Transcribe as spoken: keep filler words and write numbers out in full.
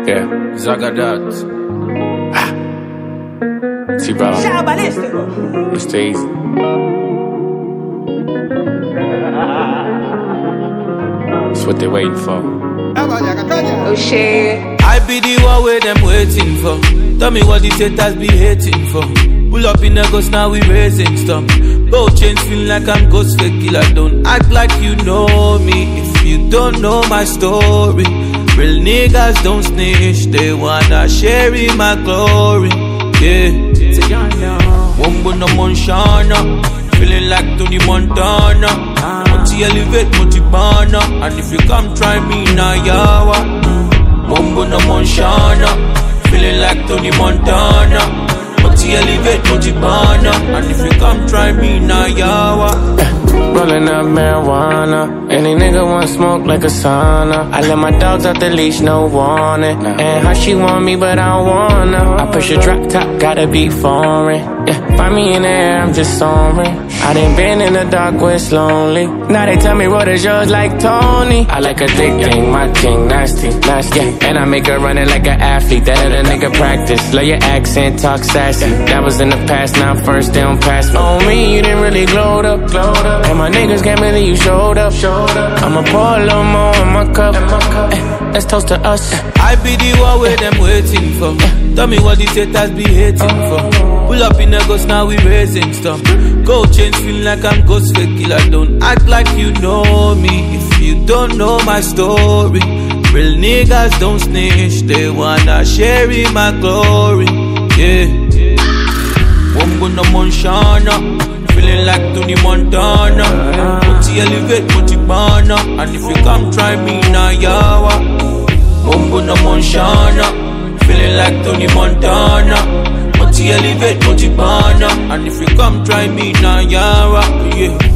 Yeah, Zagadat. Ah. T-Bow. Mister Easy. That's what they waiting for. Oh shit. I be the one where them waiting for. Tell me what the haters be hating for. Pull up in the ghost, now we raising stuff. Both chains feel like I'm ghost fake killer. Don't act like you know me if you don't know my story. Real niggas don't snitch, they wanna share in my glory. Yeah, Wombo no Monshana, feeling like Tony Montana. Multi elevate, multi banner, and if you come try me now, yawa. Wombo no Monshana, feeling like Tony Montana. Multi elevate, multi banner, and if you come try me now, yawa. Rolling up marijuana. Any nigga want smoke like a sauna. I let my dogs out the leash, no warning. And how she want me, but I don't wanna. I push a drop top, gotta be foreign. Yeah, find me in the air, I'm just soaring. I done been in the dark where it's lonely. Now they tell me what is yours like Tony. I like a thick thing, my king, nasty, nasty. Yeah, and I make her run it like an athlete. That other nigga practice. Love your accent, talk sassy. That was in the past, now I'm first, they don't pass me. On me, you didn't really glowed up, glowed up. And my niggas can't believe you showed up, showed up. I'ma pour a little more in my cup. Ay, let's toast to us. I be the one where them waiting for. Tell me what the haters be hating for. Pull up in the ghost, now we raising stuff. Gold chains feel like I'm ghost fake killer. Don't act like you know me if you don't know my story. Real niggas don't snitch, they wanna share in my glory. Yeah, Wombo no Monshana, feeling like Tony Montana. Multi elevate, multi banner, and if you come try me now, yawa. Wombo no Monshana, feeling like Tony Montana. Multi elevate, multi banner, and if you come try me now, yawa. Yeah.